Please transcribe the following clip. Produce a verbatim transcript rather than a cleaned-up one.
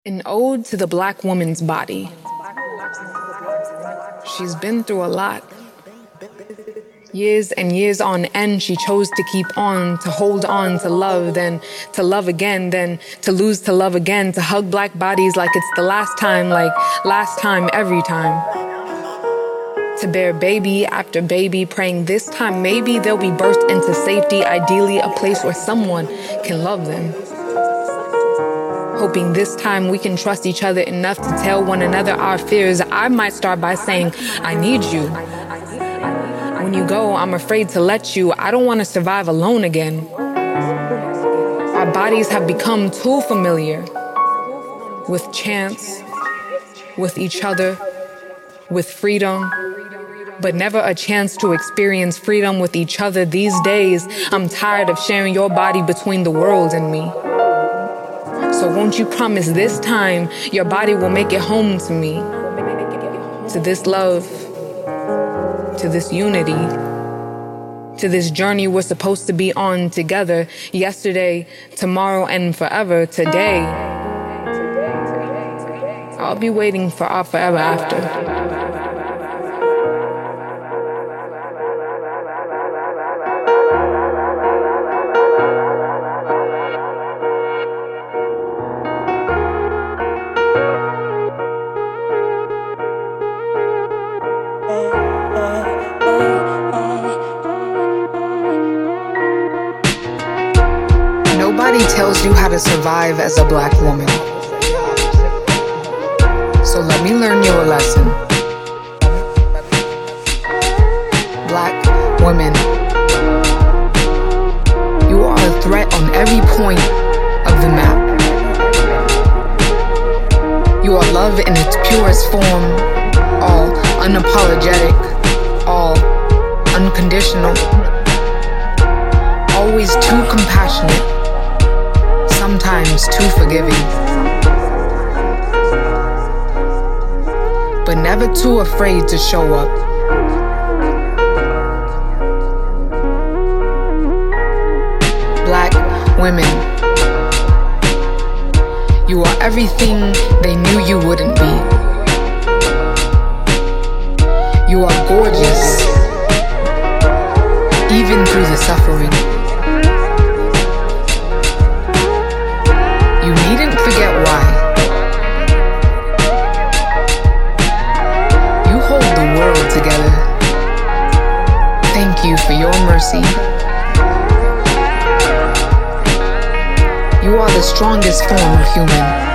An ode to the black woman's body. She's been through a lot. Years and years on end, she chose to keep on, to hold on, to love, then to love again, then to lose to love again, to hug black bodies like it's the last time, like last time, every time. To bear baby after baby, praying this time maybe they'll be birthed into safety, ideally a place where someone can love them. Hoping this time we can trust each other enough to tell one another our fears. I might start by saying, I need you. When you go, I'm afraid to let you. I don't want to survive alone again. Our bodies have become too familiar with chance, with each other, with freedom, but never a chance to experience freedom with each other. These days, I'm tired of sharing your body between the world and me. So won't you promise this time your body will make it home to me, to this love, to this unity, to this journey we're supposed to be on together, yesterday, tomorrow, and forever. Today, I'll be waiting for our forever after. Nobody tells you how to survive as a black woman. So let me learn you a lesson. Black women, you are a threat on every point of the map. You are love in its purest form, all unapologetic, all unconditional, always too compassionate, sometimes too forgiving, but never too afraid to show up. Black women, you are everything they knew you wouldn't be. You are gorgeous, even through the suffering. You needn't forget why. You hold the world together. Thank you for your mercy. You are the strongest form of human.